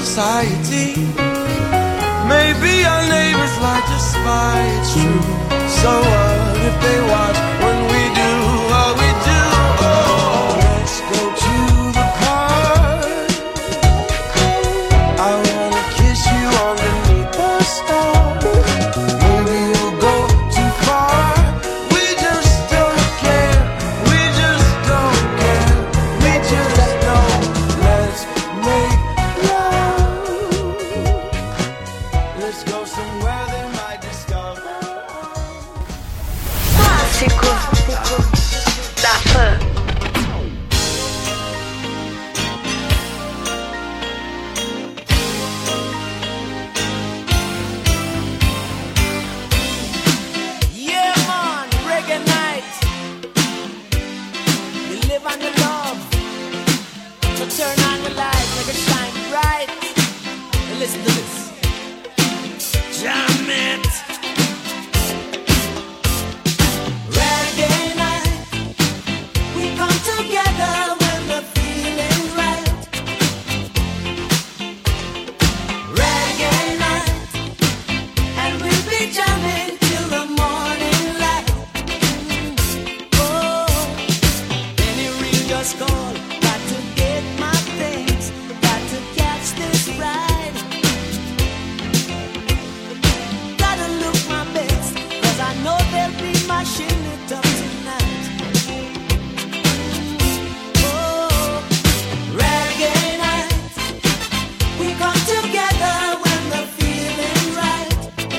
society. Maybe our neighbors like to spy, it's true. So what if they watch when we do what we do? Oh, let's go to the park. I wanna kiss you underneath the stars. Maybe you'll go too far. We just don't care. We just don't care. We just don't. Let's make love. Let's go somewhere they might discover. Clássico da Fã. Yeah, man, reggae night. You live on your love. So turn on the light, make it shine bright. And listen to this. Jam it. Reggae night. We come together when the feeling's right. Reggae night. And we'll be jamming till the morning light. Oh, any ring just call. Got to get my things. Got to catch this ride. Gotta look my best, 'cause I know they'll be mashing it up tonight. Oh, reggae night. We come together when the feeling's right.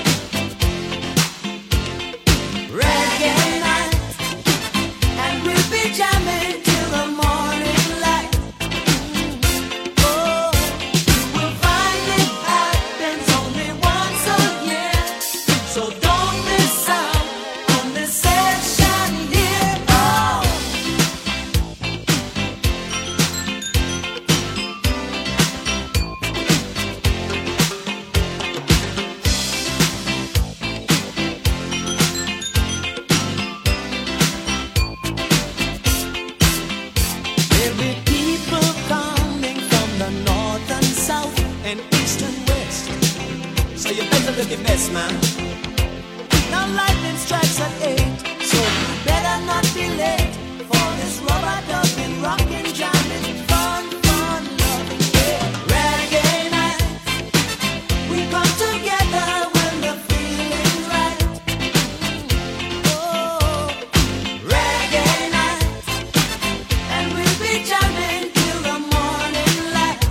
Reggae night. And we'll be jamming till the morning light. Oh, you will find it happens only once a year. So don't miss out on this session here. Oh. There'll be people coming from the north and south and east and west. So you better look your best, man. Now lightning strikes at 8, so you better not be late for this rubber dubbing, rockin', jamming, fun, fun, loving, yeah. Reggae night. We come together when the feeling's right. Oh, reggae night. And we'll be jamming till the morning light.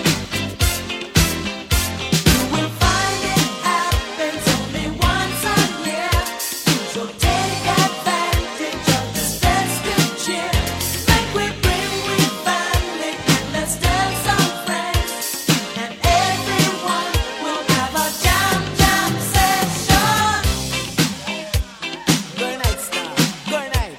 You will find it happens only once a year. So take advantage of this festive cheer. Like we bring with family and let's tell some friends. And everyone will have a jam session. Good night, star. Good night.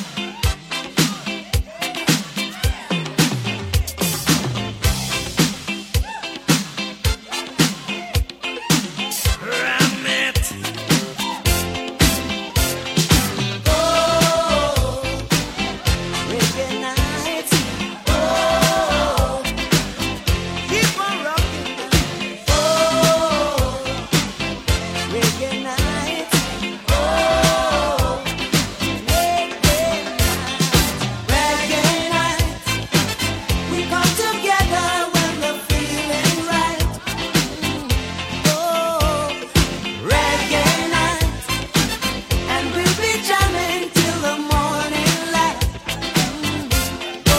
Ram it. Oh, reggae night. Oh, keep on rocking. Oh, reggae night. Oh, reggae night. Reggae night. We come together when the feeling's right. Oh, reggae night. And we'll be jamming till the morning light. Oh,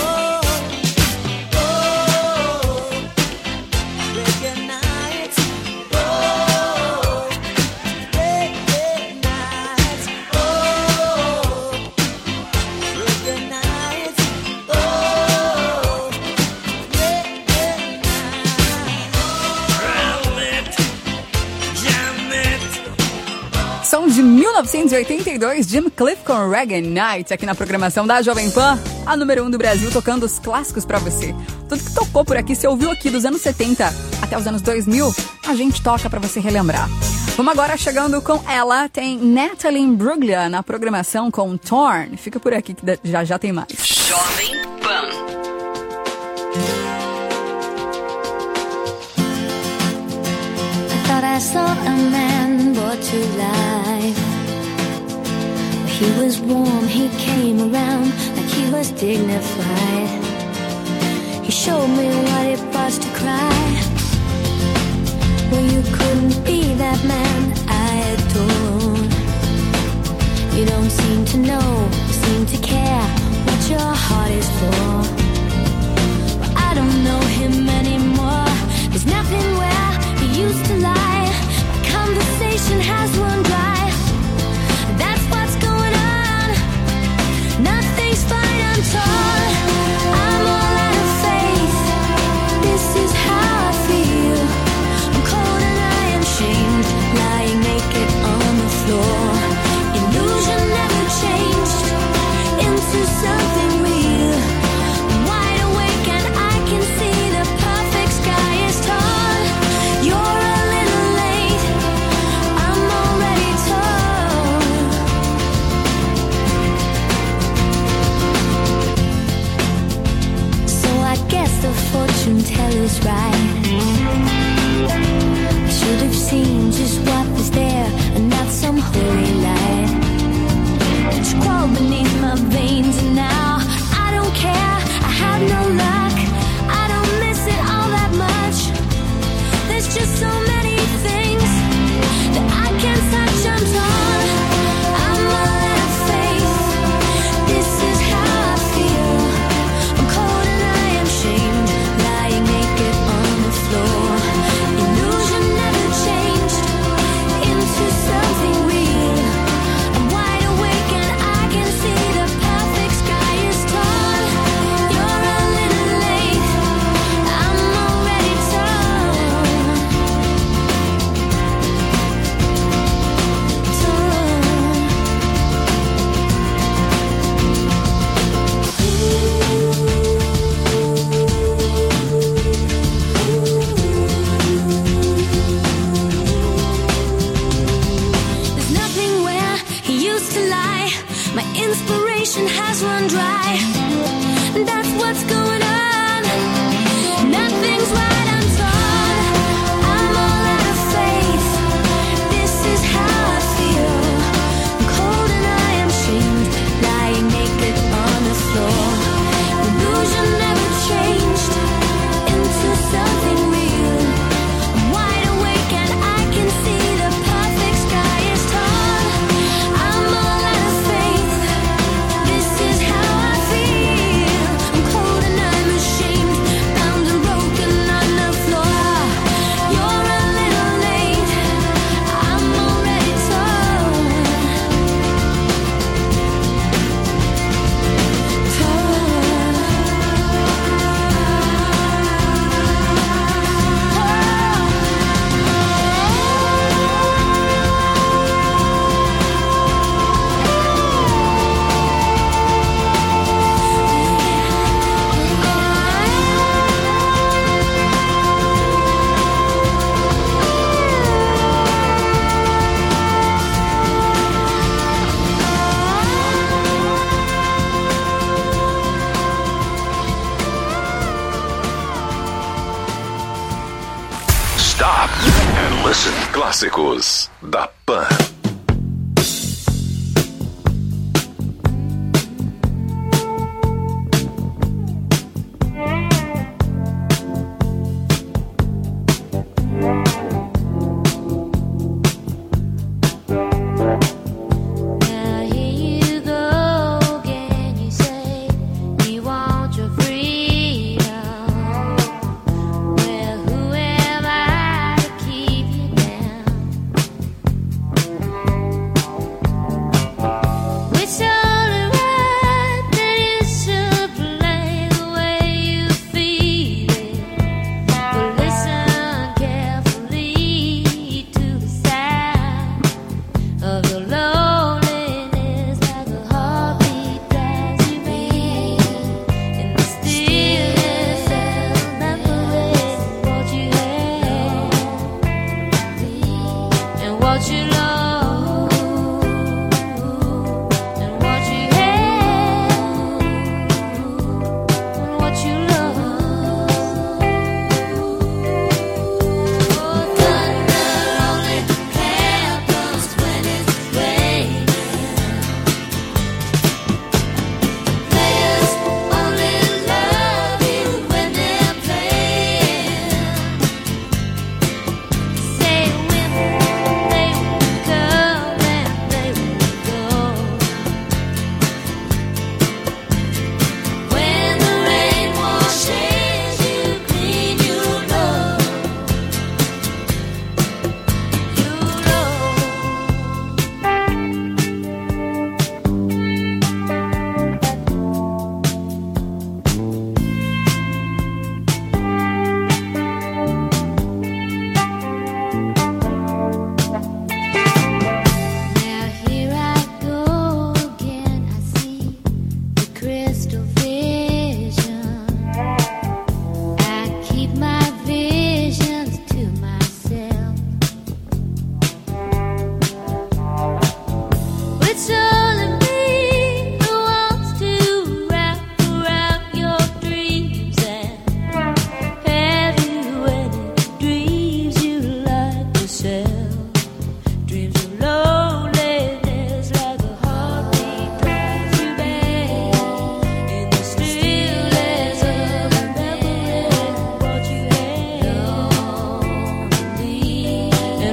reggae night. Oh, reggae night. Oh, reggae night. Oh, Som de 1982, Jim Cliff com Reggae Night, aqui na programação da Jovem Pan, a número 1 do Brasil, tocando os clássicos pra você. Tudo que tocou por aqui, você ouviu aqui dos anos 70 até os anos 2000, a gente toca pra você relembrar. Vamos agora chegando com ela, tem Natalie Imbruglia na programação com Torn. Fica por aqui que já tem mais. Jovem Pan. saw a man brought to life. He was warm, he came around like he was dignified. He showed me what it was to cry. Well, you couldn't be that man I adored. You don't seem to know, seem to care what your heart is for. Well, I don't know him anymore. There's nothing where he used to lie. My conversation has run dry. That's what's going on. Nothing's fine, I'm torn. I'm all out of faith. This is how I feel. I'm cold and I am shamed, lying naked on the floor. Illusion never changed into something real. I'm wide awake and I can see the perfect sky is tall. You're a little late, I'm already told. So I guess the fortune teller's right. I should have seen just what was there and not some holy light. It's crawled beneath my veins and now I don't care, I have no luck. I don't miss it all that much. There's just so many things that I can't touch, I'm torn. I'm all out of faith. This is how I feel. I'm cold and I am shamed, lying naked on the floor. Illusion never changed into something real. I'm wide awake and I can see the perfect sky is tall. You're a little late, I'm already told. There's nothing where he used to lie. My inspiration has run dry. That's what's going on. Nothing's right, I'm torn. I'm all out of faith. This is how I feel. I'm cold and I am shamed, lying naked on the floor. Illusion never changed into something real. I'm wide awake and I can see the perfect sky is tall. I'm all out of faith. This is how I feel. I'm cold and I'm ashamed, bound and broken on the floor. You're a little late, I'm already told. Stop and listen. Clássicos da Pan. Now here you go again. You say you want your freedom. Well, who am I to keep you down? Oh, thunder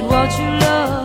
what you love.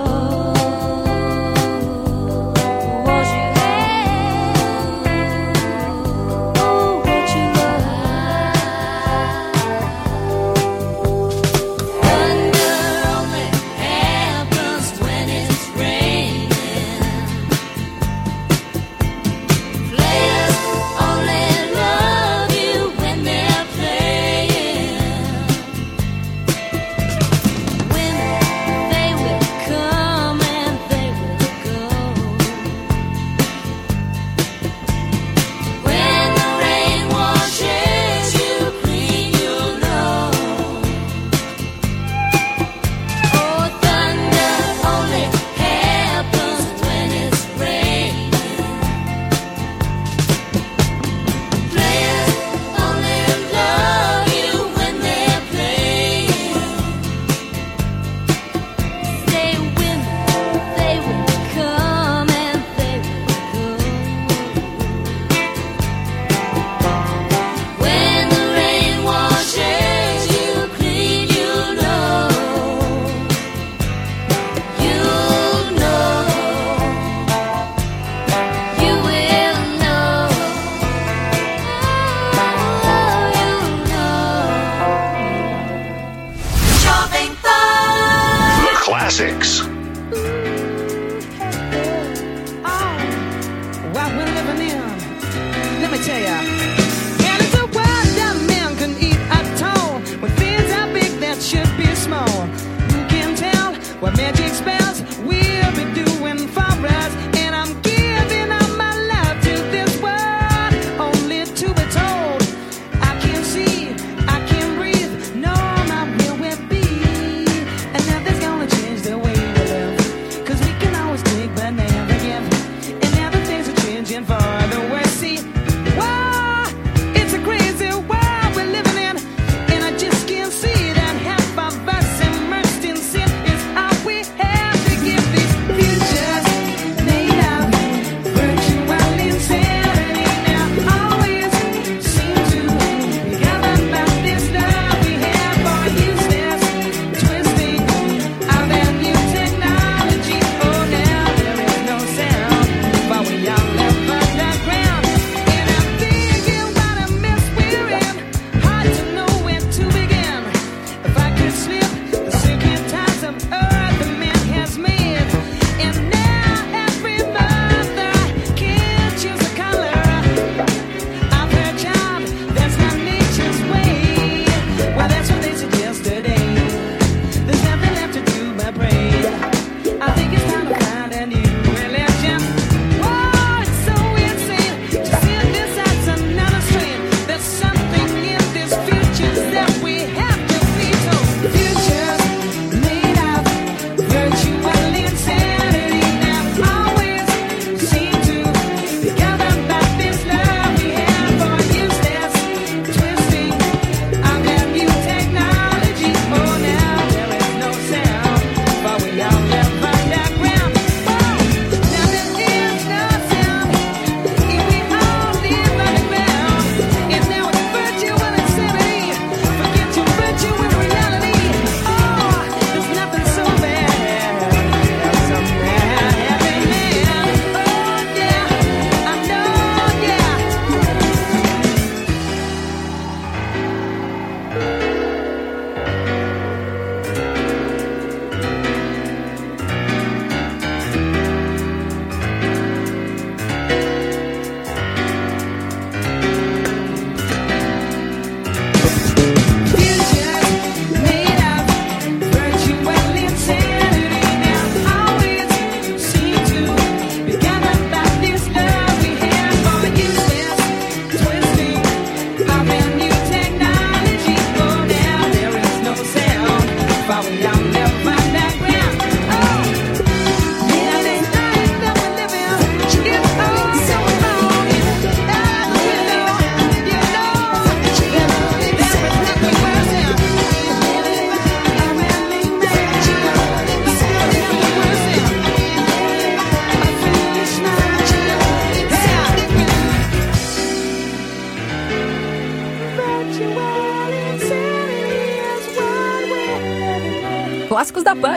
We have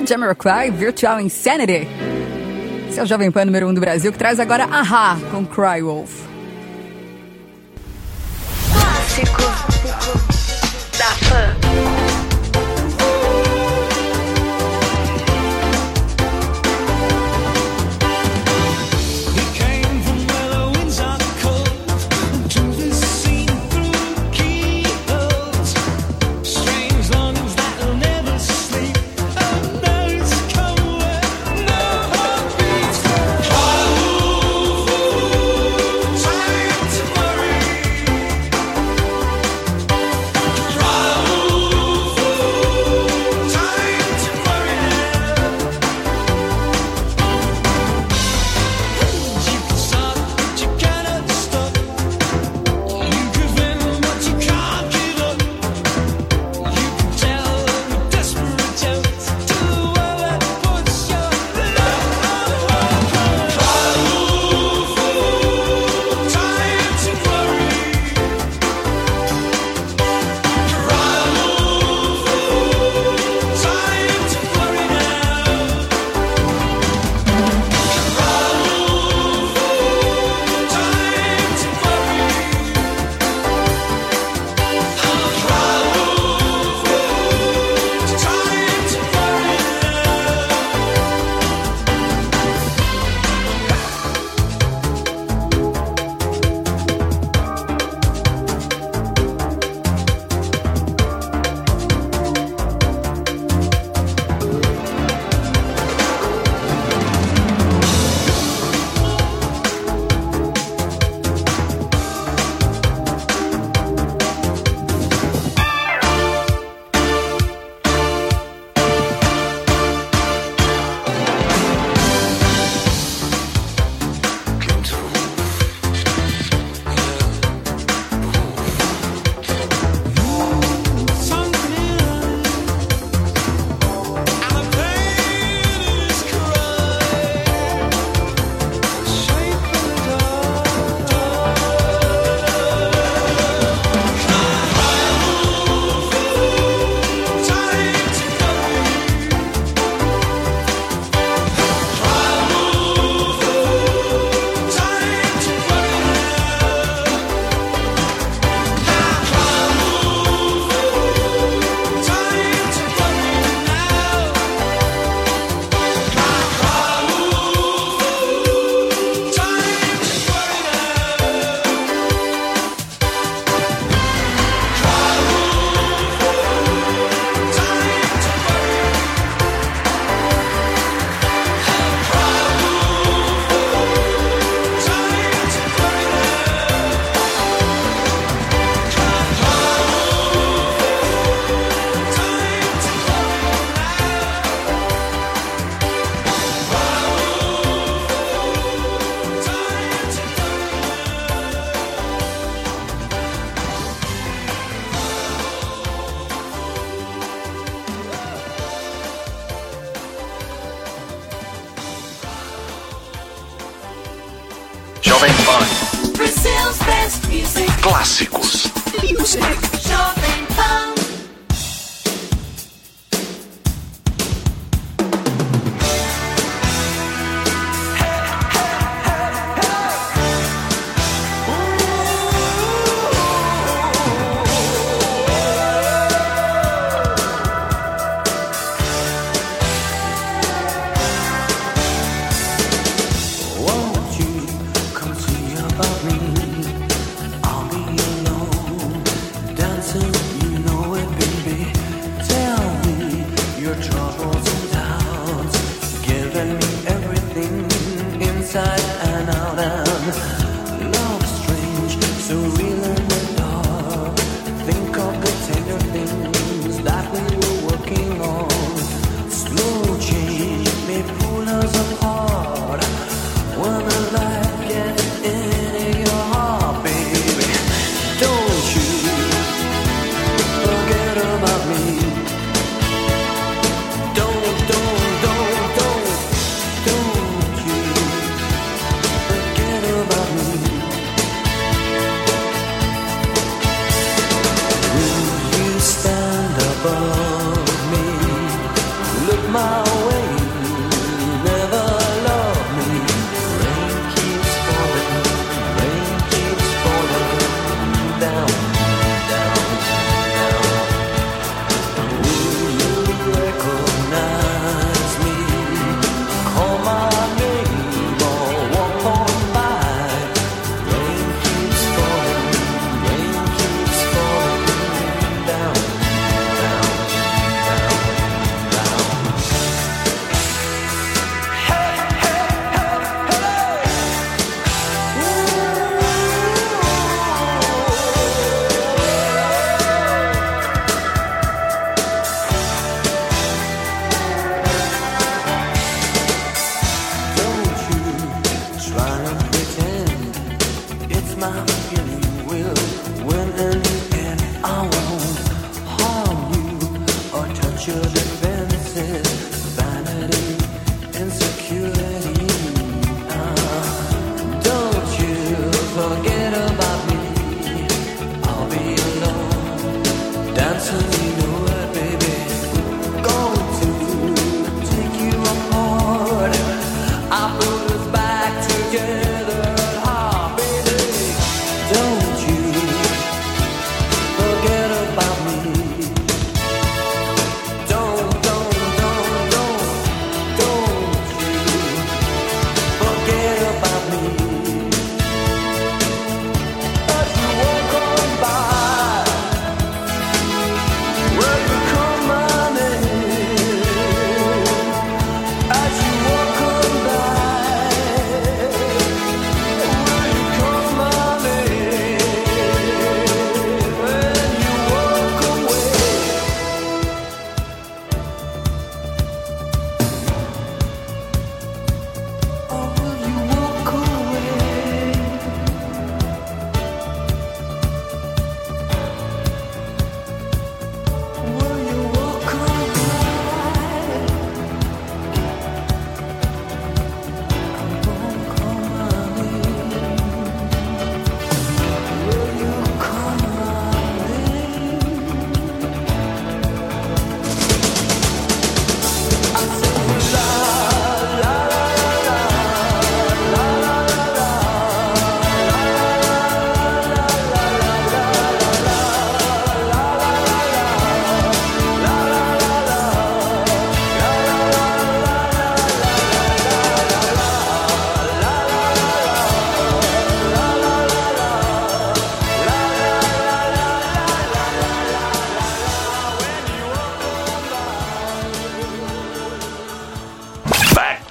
Jamiroquai, Virtual Insanity. Esse é o Jovem Pan número 1 do Brasil, que traz agora A-ha com Cry Wolf. Clássico da Pan. Jovem Pan. Brazil's best music. Clássicos. Jovem Pan.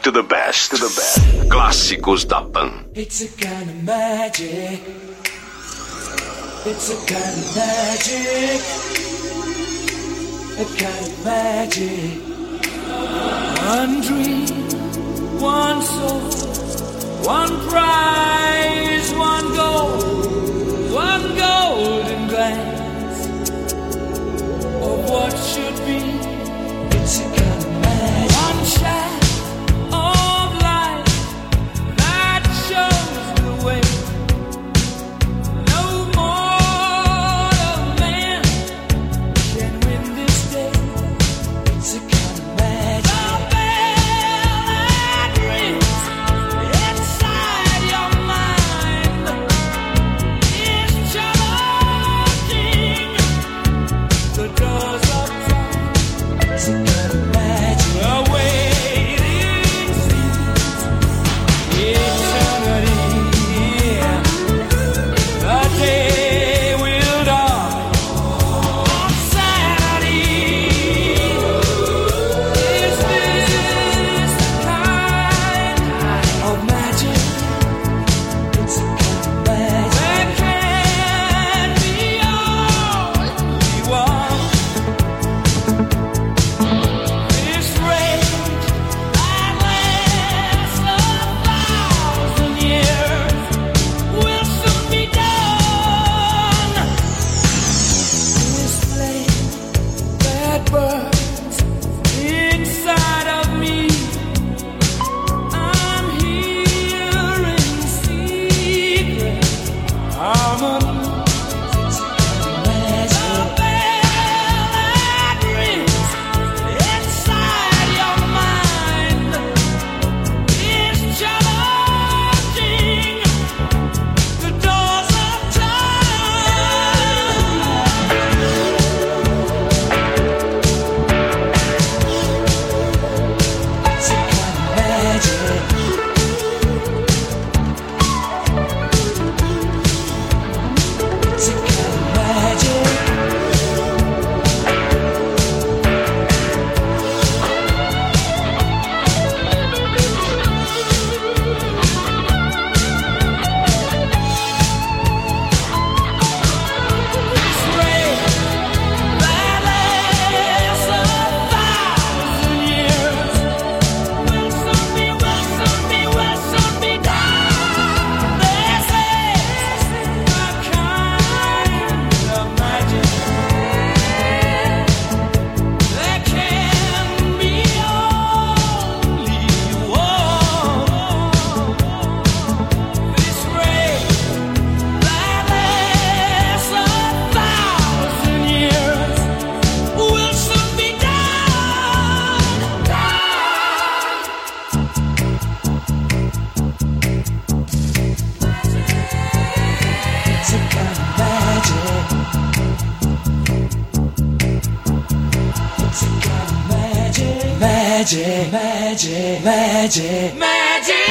to the best. Clássicos da Pan. It's a kind of magic. It's a kind of magic. A kind of magic. One dream, one soul, one prize, one golden glance of what should be. It's a kind of magic. One shaft of light that shows the way. No mortal man can win this day. It's a kind of magic. The bell that rings inside your mind is charging the doors of time. It's a kind of magic. The waiting seems eternity. The day will dawn on Saturday. Is this the kind of magic? It's a kind of magic. There can be only one. This rage that lasts 1,000 years will soon be done. This flame that burns inside of me, I'm hearing secret harmony. It's a kind of magic. The bell that rings inside your mind is charging the doors of time. It's a kind of magic. It's a kind of magic. This rain that lasts 1,000 years will soon be done. This is the kind of magic. There can be only one. This rain that lasts 1,000 years will soon be done. It's a kind of magic. It's a kind of magic. Magic, magic, magic, magic.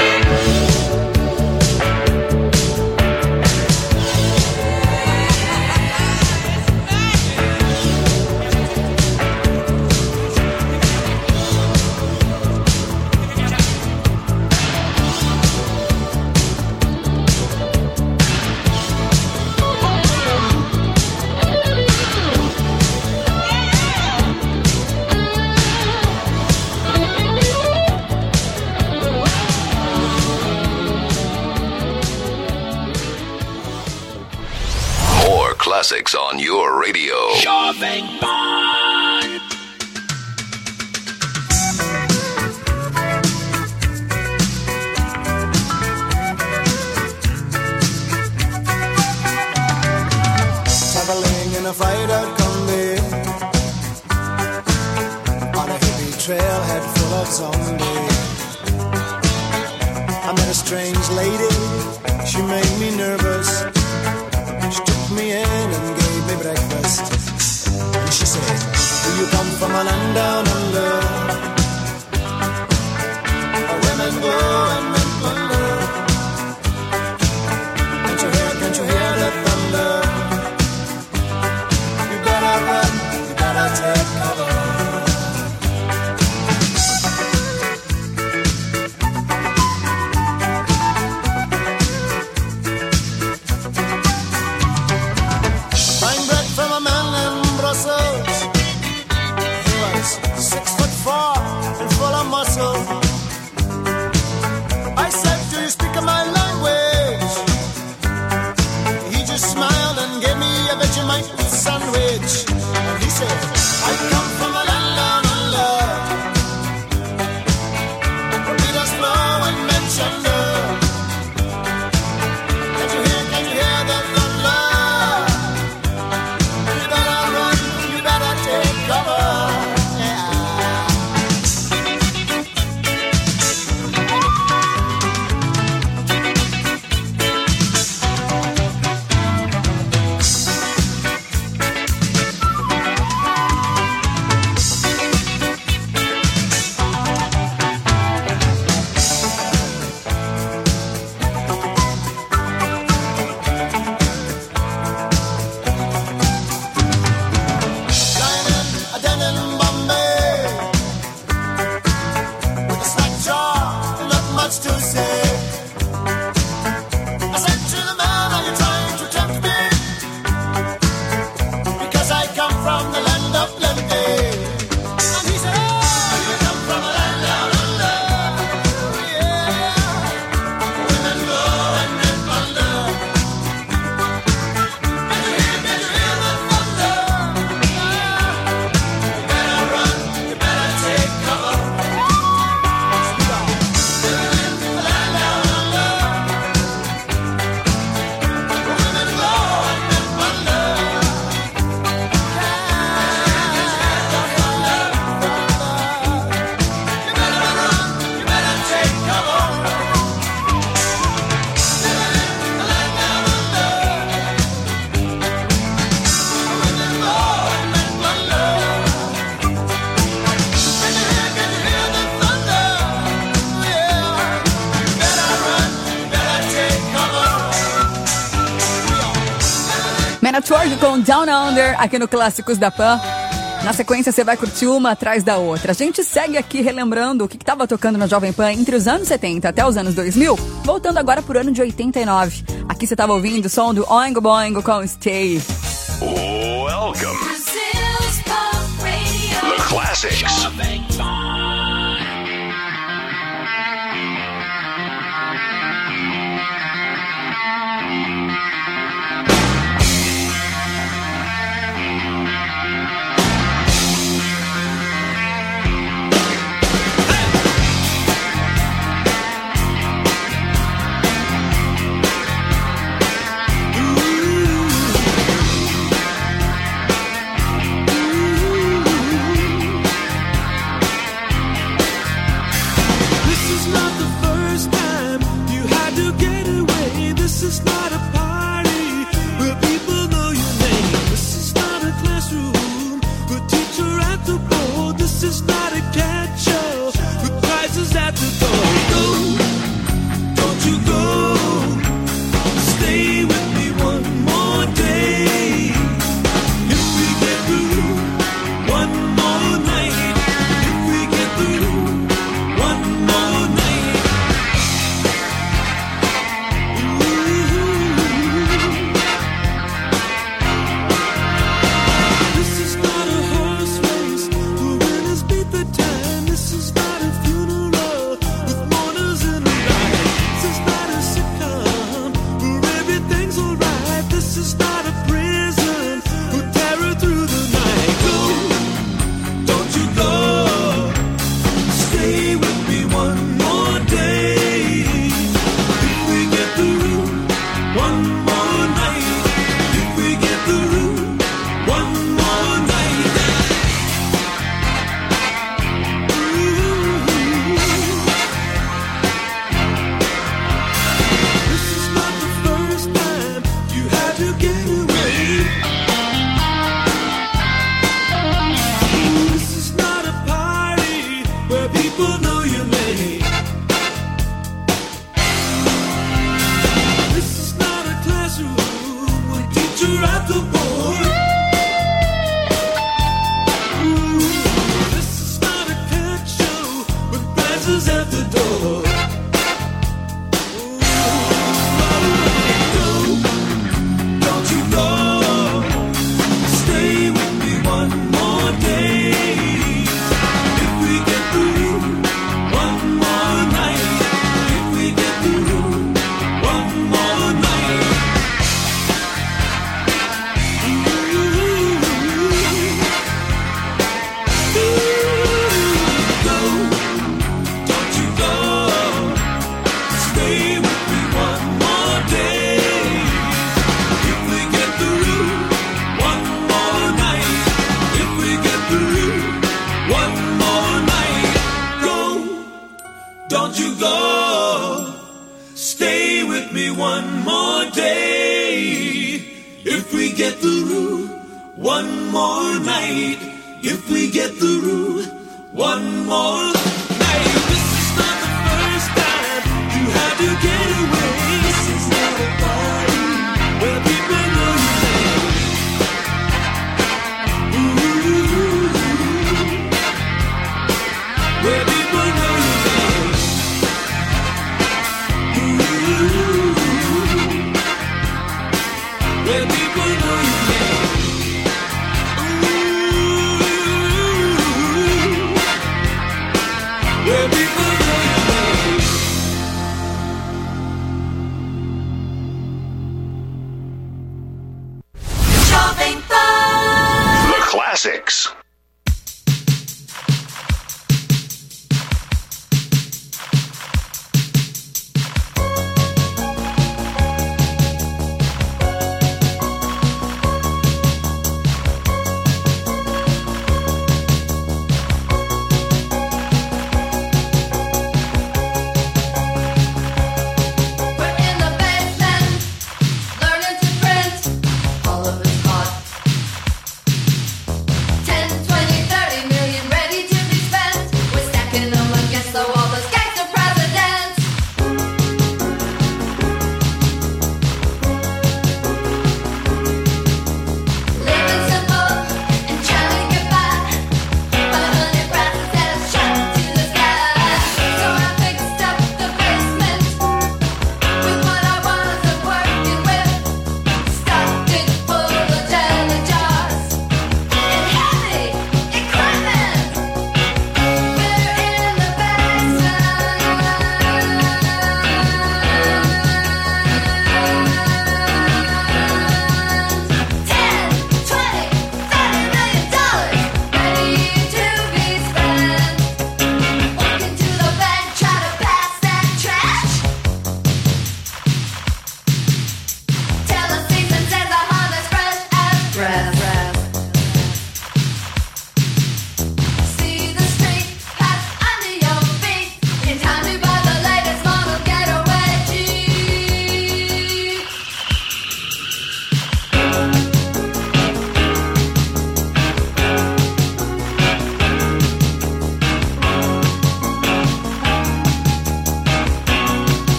More classics on your radio. Jovem Pan. Traveling in a fried-out Kombi on a hippie trailhead full of zombies. I met a strange lady, she made me nervous. She took me in and gave me breakfast. And she said, do you come from a land down under, where women go and men plunder? Can't you hear the thunder? You better run, you better take cover. Man at Work com Down Under aqui no Clássicos da Pan. Na sequência você vai curtir uma atrás da outra. A gente segue aqui relembrando o que estava tocando na Jovem Pan entre os anos 70 até os anos 2000, voltando agora pro ano de 89. Aqui você estava ouvindo o som do Oingo Boingo com Stay. Welcome. Brazil's Pop Radio. The Classics.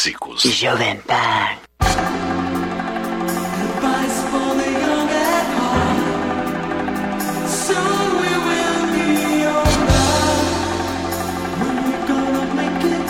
Clássicos. Jovem Pan. Advice for the young at heart. Soon we will be older. When we're gonna make it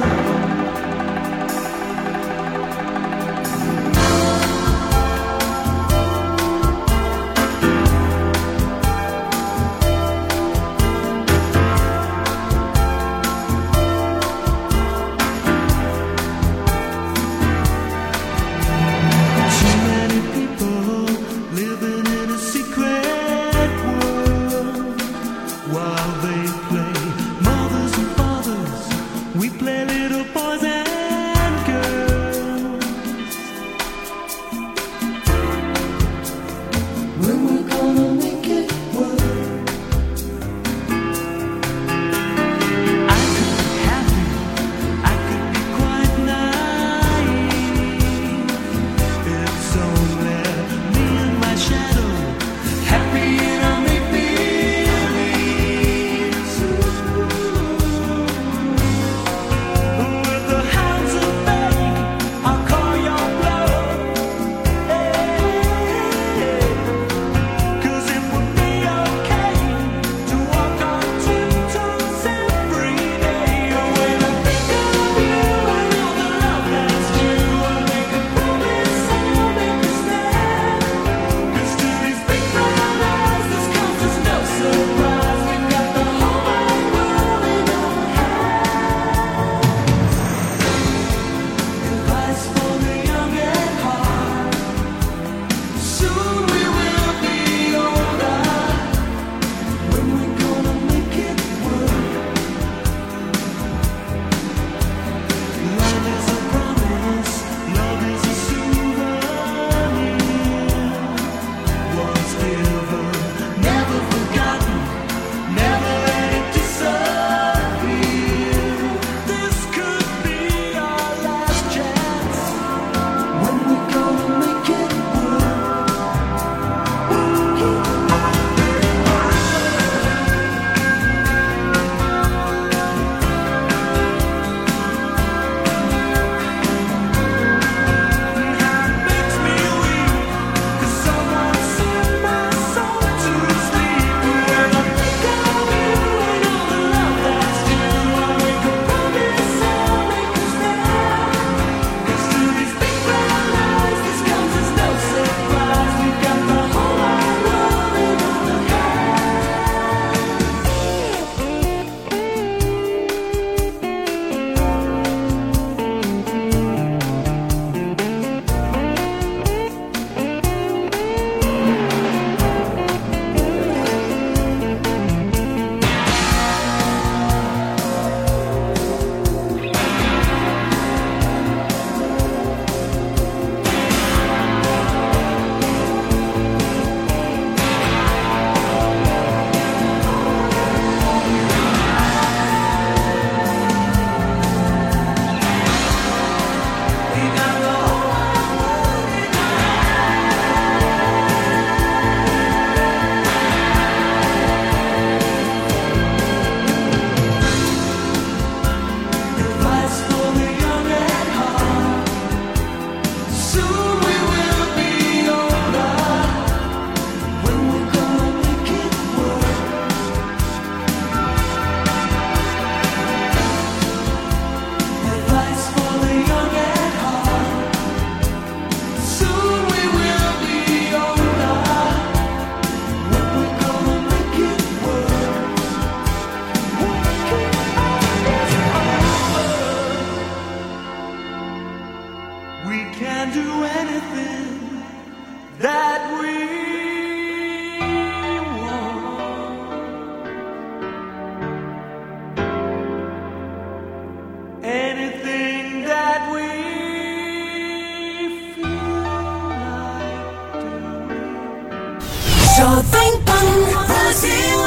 Jovem Pan Brasil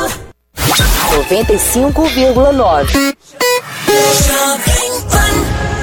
95,9. Jovem Pan.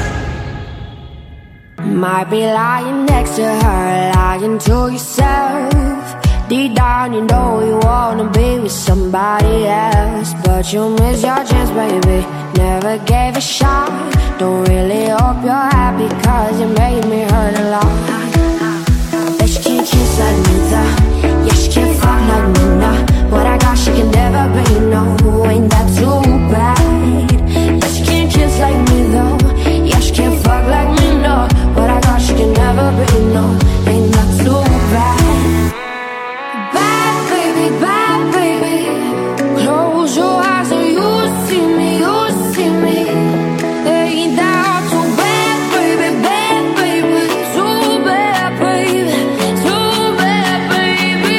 Might be lying next to her, lying to yourself. Deep down you know you wanna be with somebody else, but you miss your chance, baby. Never gave a shot. Don't really hope you're happy because you made me hurt a lot. Bet she can't kiss like me though. Yeah, she can't fuck like me, no. What I got she can never be, no. Ain't that too bad? Bet she can't kiss like me though. Yeah, she can't fuck like me, no. What I got she can never be, no. Ain't that too bad? Bad baby, close your eyes and you'll see me, you'll see me. Ain't that too bad, baby, too bad, baby, too bad, baby.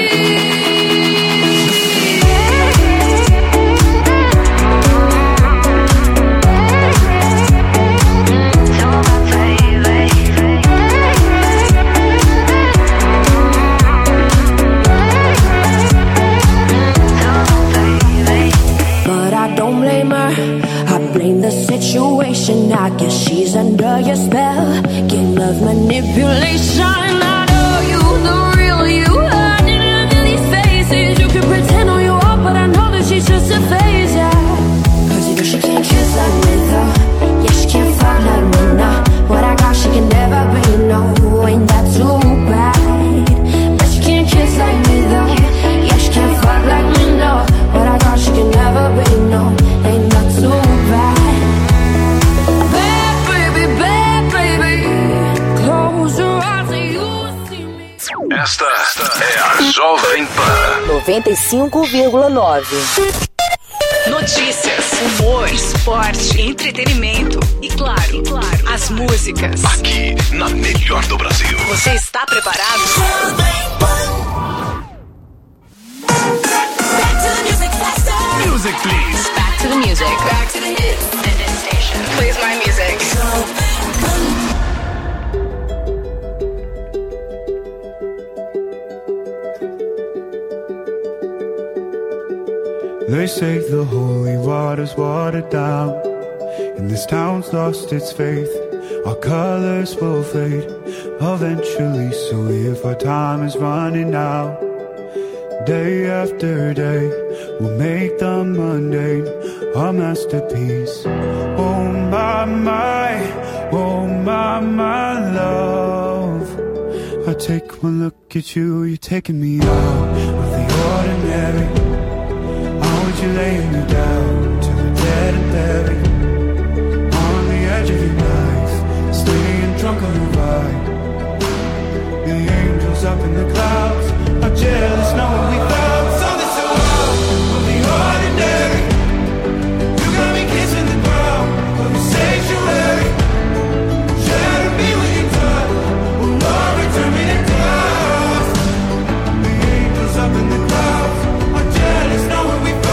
But I don't blame her, I blame the situation. I guess she's under your spell. Game of manipulation. I know you, the real you. I didn't look at these faces. You can pretend all you want, but I know that she's just a phase, yeah. Cause you know she can't kiss like me though. Yeah, she can't fuck like me, no. What I got she can never be, no. Ain't that too bad? But she can't kiss like me though. Yeah, she can't fuck like me, no. What I got she can never be, no. Ain't that too bad? Bad baby, close your eyes and you'll see me. Esta é a Jovem Pan. 95,9. Notícias, humor, esporte, entretenimento e claro, as músicas. Aqui na melhor do Brasil. Você está preparado? Music, please. Back to the music. Back to the hits. And this station plays my music. They say the holy water's watered down, and this town's lost its faith. Our colors will fade eventually, so if our time is running out, day after day, we'll make the mundane our masterpiece. Oh my love, I take one look at you, you're taking me out of the ordinary. You laying me down to the dead and buried on the edge of your knife, staying drunk on the ride. The angels up in the clouds are jealous knowing we found something so out of the ordinary. You got me kissing the ground of the sanctuary. Shadow me when you touch, will Lord return me to dust. The angels up in the clouds are jealous knowing we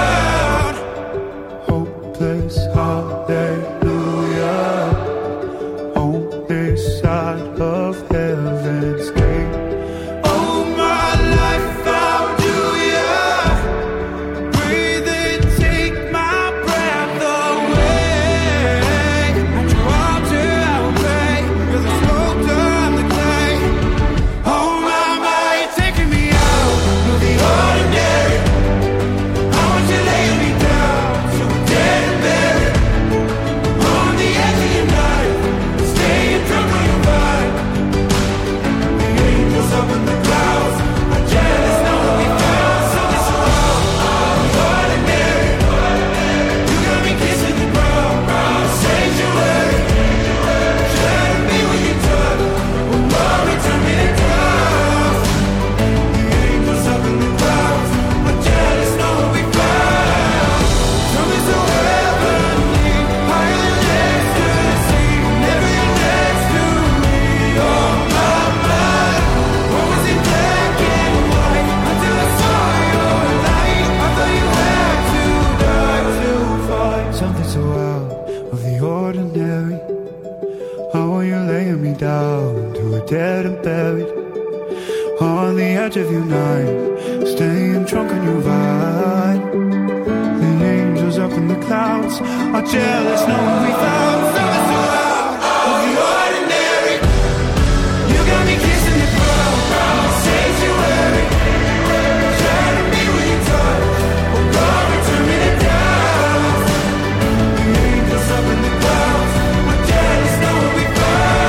hallelujah, on this side of heaven's gate. Oh, my life found you, yeah. Breathe and take my breath away. At your altar I will pray. You're the sculptor, I'm the clay. Oh, my, you're taking me out of the ordinary. I want you laying me down so we're dead and buried on the edge of your night, staying drunk on your vibe. The angels up in the clouds are jealous knowing we found something so out of the ordinary. You got me kissing the ground, sanctuary. Shadow me when you touch, will Lord return me to dust. The angels up in the clouds are jealous knowing we found something so heavenly, higher than ecstasy. Never you're next to me. Oh my, what was it black and white until I saw your light? I thought you had to die to find something so out of the ordinary. How are you laying me down to a dead and buried on the edge of your night, staying drunk on your ride. The angels up in the clouds are jealous knowing we found something so out of the ordinary. You got me kissing the ground, sanctuary. Shadow me when you touch, oh God, return me to dust. The angels up in the clouds are jealous knowing we found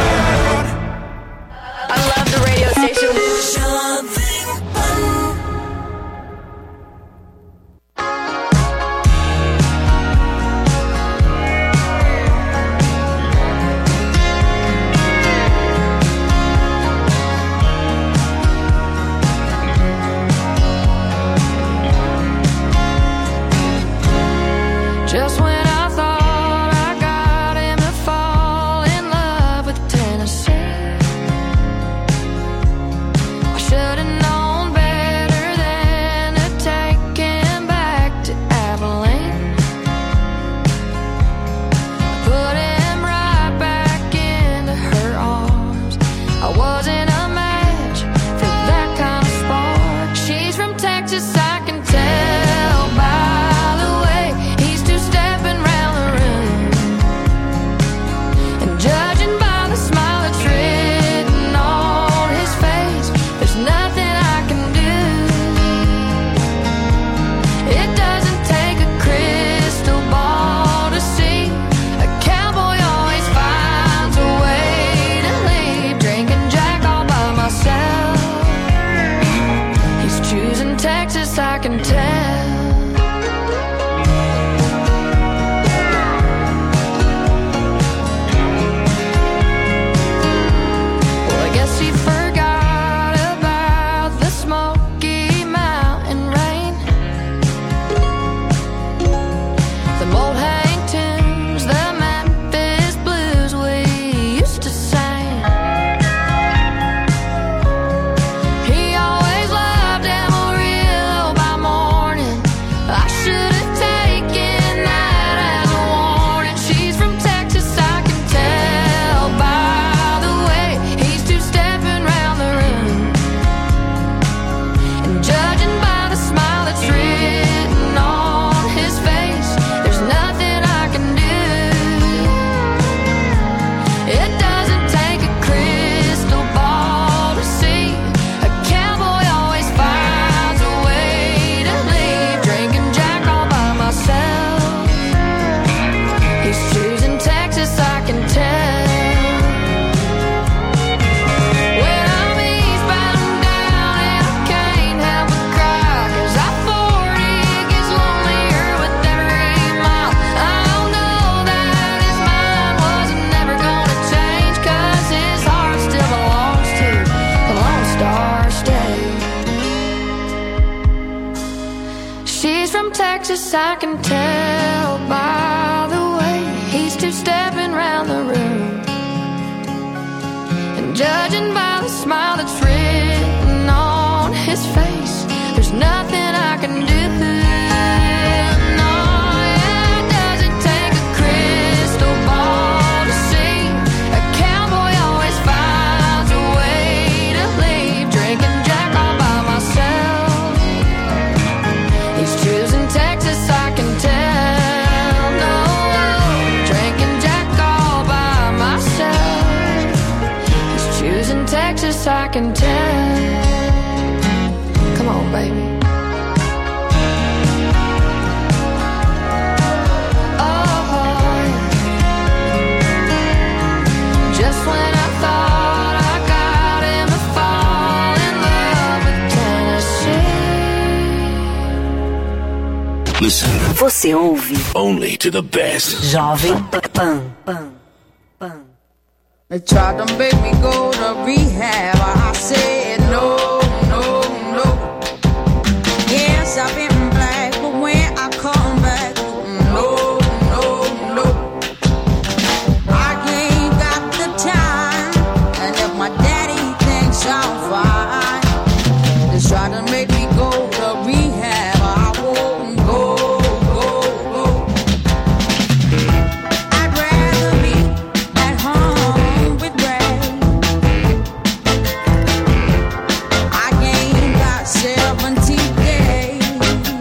Texas, I can tell by the way he's two-stepping round the room. And judging by the smile that's written on his face, there's nothing I can do. No, it doesn't take a crystal ball to see. A cowboy always finds a way to leave. Drinking Jack all by myself. He's choosing Texas, I can tell. No, drinking Jack all by myself. He's choosing Texas, I can tell. Come on, baby. Oh, just when I thought I got him to fall in love with Tennessee. Listen. Você ouve Only to the best. Jovem Pan. They tried to make me go to rehab. I said no, no, no. Yes, I've been black, but when I come back, no, no, no. I ain't got the time, and if my daddy thinks I'm fine, they try to make me go to rehab. I won't go. I'd rather be at home with Ray. I ain't got 70 days.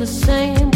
the same